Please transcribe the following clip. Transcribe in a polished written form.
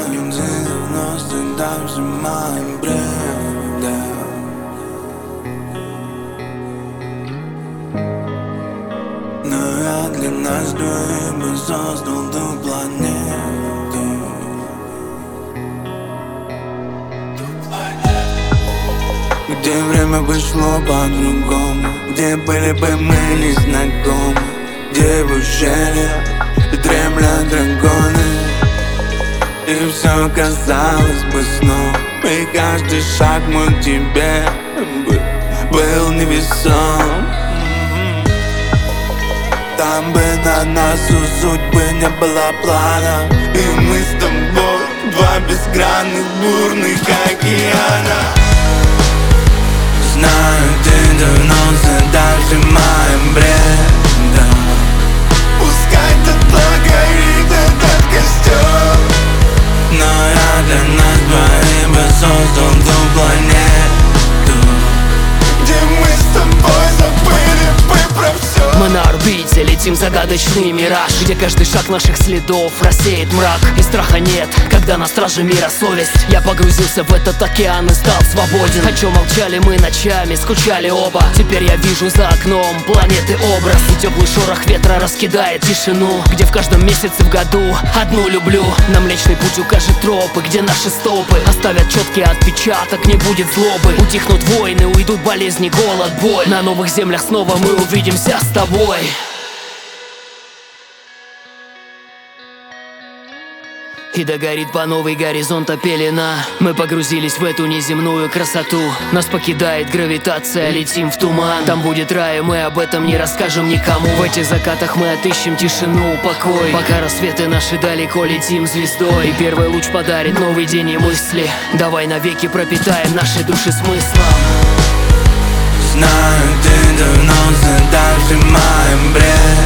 давно стыда взимаем бред. Но я для нас двоих бы создал ту планету. Где время бы шло по-другому, где были бы мы незнакомы, где в ущелье дремлят драконы. И все казалось бы сном, и каждый шаг мой к тебе был невесом. Там бы на нас у судьбы не было плана, и мы с тобой два бескрайних бурных океана. Знаю, ты давно задавший бред. Пускай дотла горит этот костер, но я для нас двоих бы создал ту планету, где мы с тобой забыли бы про все. Мы на орбите, летим в загадочный мираж, где каждый шаг наших следов рассеет мрак. И страха нет, когда на страже мира совесть. Я погрузился в этот океан и стал свободен. О чем молчали мы ночами, скучали оба. Теперь я вижу за окном планеты образ, и теплый шорох ветра раскидает тишину, где в каждом месяце в году одну люблю. На Млечный Путь укажет тропы, где наши стопы оставят четкий отпечаток, не будет злобы. Утихнут войны, уйдут болезни, голод, боль. На новых землях снова мы увидимся с тобой. И догорит по новой горизонта пелена. Мы погрузились в эту неземную красоту. Нас покидает гравитация, летим в туман. Там будет рай, и мы об этом не расскажем никому. В этих закатах мы отыщем тишину, покой. Пока рассветы наши далеко, летим звездой. И первый луч подарит новый день и мысли. Давай навеки пропитаем наши души смыслом. Знаю, ты давно задавший бред.